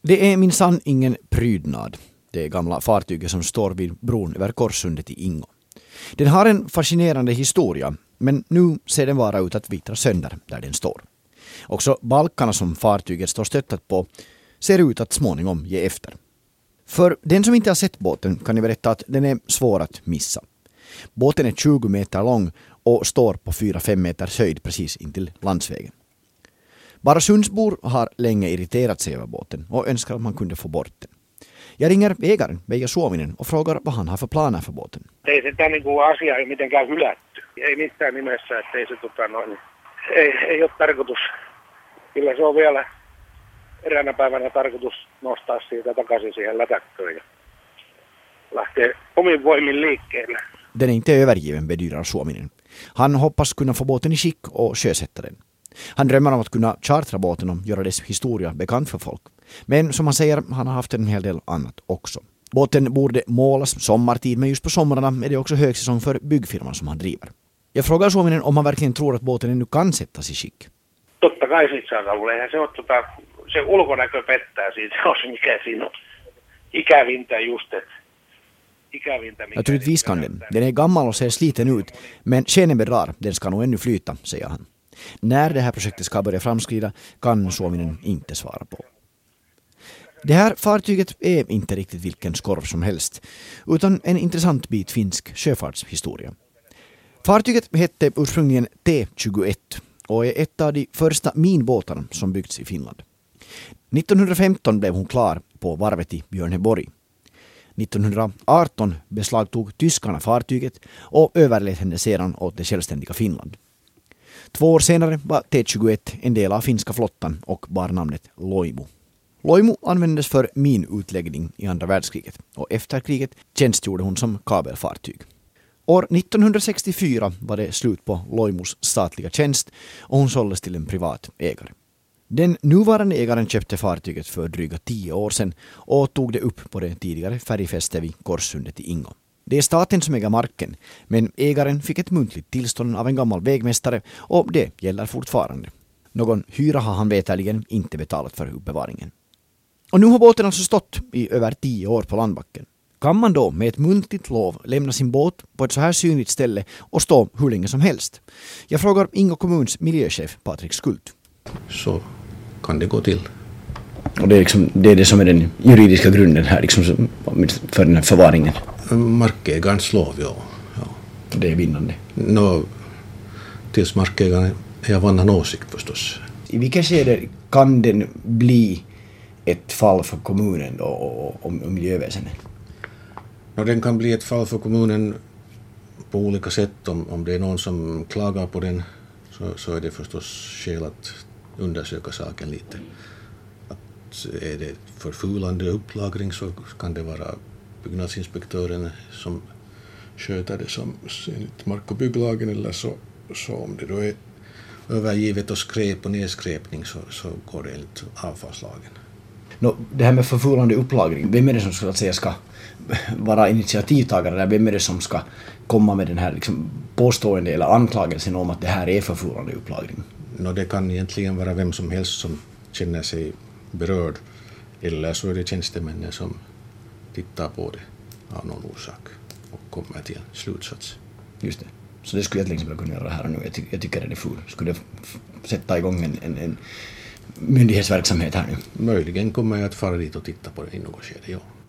Det är minsann ingen prydnad, det gamla fartyget som står vid bron över Korssundet i Ingo. Den har en fascinerande historia, men nu ser den vara ut att vittra sönder där den står. Också balkarna som fartyget står stöttat på ser ut att småningom ge efter. För den som inte har sett båten kan jag berätta att den är svår att missa. Båten är 20 meter lång och står på 4-5 meters höjd precis intill landsvägen. Bara Sundsbor har länge irriterat sig över båten och önskar att man kunde få bort den. Jag ringer ägaren Veijo Suominen och frågar vad han har för planer för båten. Ei sitä niinku asia ei mitenkään hylätty. Ei missään nimessä, että ei se ei ole tarkoitus. Kyllä se on vielä eräänä päivänä tarkoitus nostaa siitä takaisin siihen lätäkköön ja lähtee omin voimin liikkeelle. Den är inte övergiven, bedyrar Suominen. Han hoppas kunna få båten i skick och sjösätta den. Han drömmer om att kunna chartra båten och göra dess historia bekant för folk. Men som han säger, han har haft en hel del annat också. Båten borde målas sommartid, men just på somrarna är det också högsäsong för byggfirman som han driver. Jag frågar Suominen om han verkligen tror att båten ännu kan sättas i skick. Totta kai sit saa olla. Eihän se ole se ulkonäkö pettää siitä, se mikä siinä on ikävintä just, että ikävintä. Naturligtvis kan den. Den är gammal och ser sliten ut, men skenen bedrar, den ska nog ännu flyta, säger han. När det här projektet ska börja framskrida kan Suominen inte svara på. Det här fartyget är inte riktigt vilken skorv som helst, utan en intressant bit finsk sjöfartshistoria. Fartyget hette ursprungligen T21 och är ett av de första minbåtarna som byggts i Finland. 1915 blev hon klar på varvet i Björneborg. 1918 beslagtog tyskarna fartyget och överlät henne sedan åt det självständiga Finland. 2 år senare var T21 en del av finska flottan och bar namnet Loimu. Loimu användes för minutläggning i andra världskriget och efter kriget tjänstgjorde hon som kabelfartyg. År 1964 var det slut på Loimus statliga tjänst och hon såldes till en privat ägare. Den nuvarande ägaren köpte fartyget för dryga 10 år sedan och tog det upp på det tidigare färgfästet vid Korssundet i Ingo. Det är staten som äger marken, men ägaren fick ett muntligt tillstånd av en gammal vägmästare och det gäller fortfarande. Någon hyra har han veterligen inte betalat för uppbevaringen. Och nu har båten alltså stått i över 10 år på landbacken. Kan man då med ett muntligt lov lämna sin båt på ett så här synligt ställe och stå hur länge som helst? Jag frågar Ingo kommuns miljöchef Patrik Skult. Så kan det gå till. Och det är det som är den juridiska grunden här liksom, för den här förvaringen? Markägarens lov, ja. Det är vinnande? Tills markägaren är av annan åsikt förstås. I vilka skede kan den bli ett fall för kommunen och miljöväsendet? Den kan bli ett fall för kommunen på olika sätt. Om det är någon som klagar på den så är det förstås skäl att undersöka saken lite. Att är det förfulande upplagring så kan det vara byggnadsinspektören som sköter det som enligt mark- och bygglagen, eller så om det då är övergivet och skräp och nedskräpning så går det enligt avfallslagen. Det här med förfulande upplagring, vem är det som ska vara initiativtagare där? Vem är det som ska komma med den här liksom påstående eller anklagelsen om att det här är förfulande upplagring? Det kan egentligen vara vem som helst som känner sig berörd, eller så är det tjänstemännen som tittar på det av någon orsak och kommer till en slutsats. Just det. Så det skulle jag till exempel kunna göra här och nu. Jag tycker det är full. Skulle jag sätta igång en myndighetsverksamhet här nu? Möjligen kommer jag att fara dit och titta på det i något skede, ja.